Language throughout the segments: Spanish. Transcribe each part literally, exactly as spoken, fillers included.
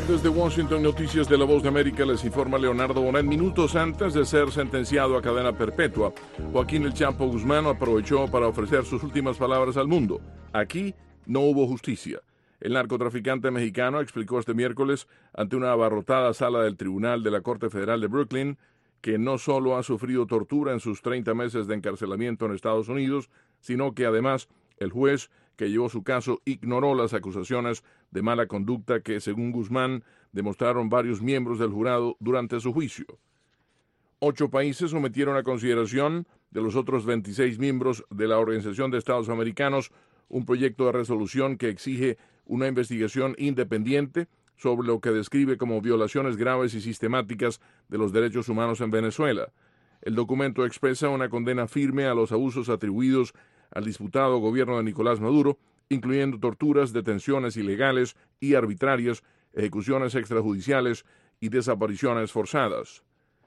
Desde Washington, Noticias de la Voz de América, les informa Leonardo Bonet. Minutos antes de ser sentenciado a cadena perpetua, Joaquín El Chapo Guzmán aprovechó para ofrecer sus últimas palabras al mundo. Aquí no hubo justicia. El narcotraficante mexicano explicó este miércoles ante una abarrotada sala del Tribunal de la Corte Federal de Brooklyn que no solo ha sufrido tortura en sus treinta meses de encarcelamiento en Estados Unidos, sino que además el juez que llevó su caso ignoró las acusaciones de mala conducta que, según Guzmán, demostraron varios miembros del jurado durante su juicio. Ocho países sometieron a consideración de los otros veintiséis miembros de la Organización de Estados Americanos un proyecto de resolución que exige una investigación independiente sobre lo que describe como violaciones graves y sistemáticas de los derechos humanos en Venezuela. El documento expresa una condena firme a los abusos atribuidos al disputado gobierno de Nicolás Maduro, incluyendo torturas, detenciones ilegales y arbitrarias, ejecuciones extrajudiciales y desapariciones forzadas.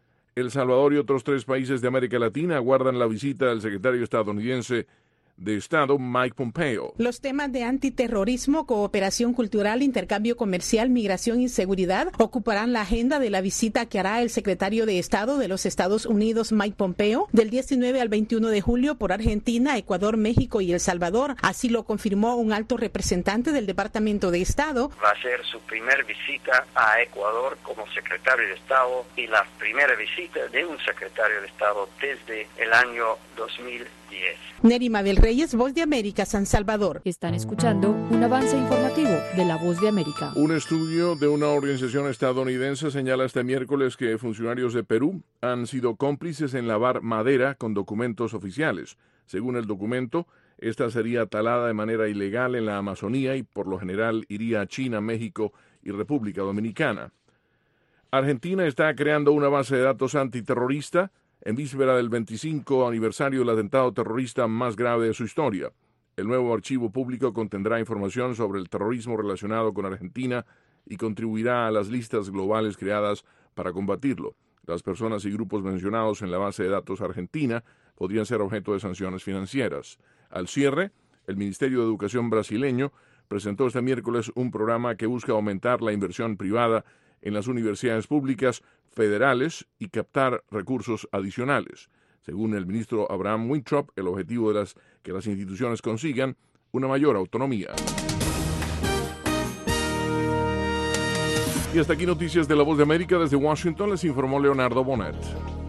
El Salvador y otros tres países de América Latina aguardan la visita del secretario estadounidense de Estado, Mike Pompeo. Los temas de antiterrorismo, cooperación cultural, intercambio comercial, migración y seguridad ocuparán la agenda de la visita que hará el secretario de Estado de los Estados Unidos, Mike Pompeo, del diecinueve al veintiuno de julio por Argentina, Ecuador, México y El Salvador. Así lo confirmó un alto representante del Departamento de Estado. Va a ser su primer visita a Ecuador como secretario de Estado y la primera visita de un secretario de Estado desde el año dos mil diez. Neri Mabel Reyes, Voz de América, San Salvador. Están escuchando un avance informativo de la Voz de América. Un estudio de una organización estadounidense señala este miércoles que funcionarios de Perú han sido cómplices en lavar madera con documentos oficiales. Según el documento, esta sería talada de manera ilegal en la Amazonía y por lo general iría a China, México y República Dominicana. Argentina está creando una base de datos antiterrorista en víspera del veinticinco aniversario del atentado terrorista más grave de su historia. El nuevo archivo público contendrá información sobre el terrorismo relacionado con Argentina y contribuirá a las listas globales creadas para combatirlo. Las personas y grupos mencionados en la base de datos argentina podrían ser objeto de sanciones financieras. Al cierre, el Ministerio de Educación brasileño presentó este miércoles un programa que busca aumentar la inversión privada en las universidades públicas federales y captar recursos adicionales. Según el ministro Abraham Weintraub, el objetivo de las que las instituciones consigan una mayor autonomía. Y hasta aquí Noticias de la Voz de América. Desde Washington les informó Leonardo Bonet.